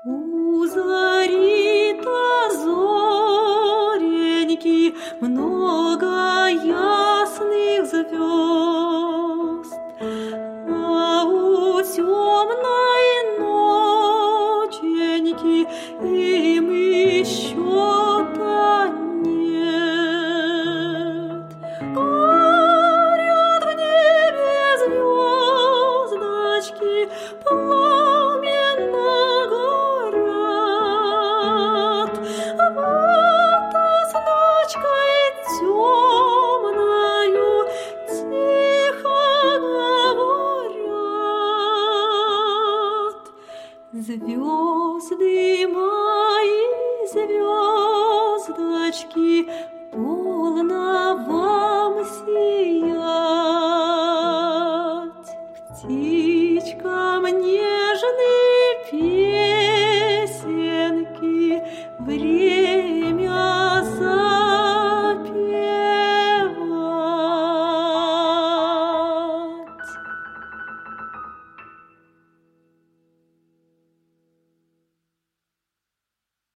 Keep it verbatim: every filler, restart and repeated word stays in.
У зари-то зореньки много ясных звезд, а у темной ноченьки им еще-то нет. Горят в небе звездочки, пламенно горят, вот с ночкой темною тихо говорят. Звезды мои, звездочки, полно вам сиять. Птичка мне